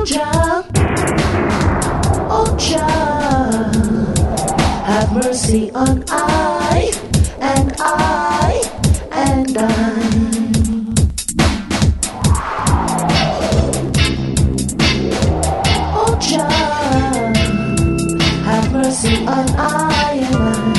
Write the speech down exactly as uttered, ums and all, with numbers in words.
Jah, oh Jah, have mercy on I and I and I. Oh Jah, have mercy on I and I.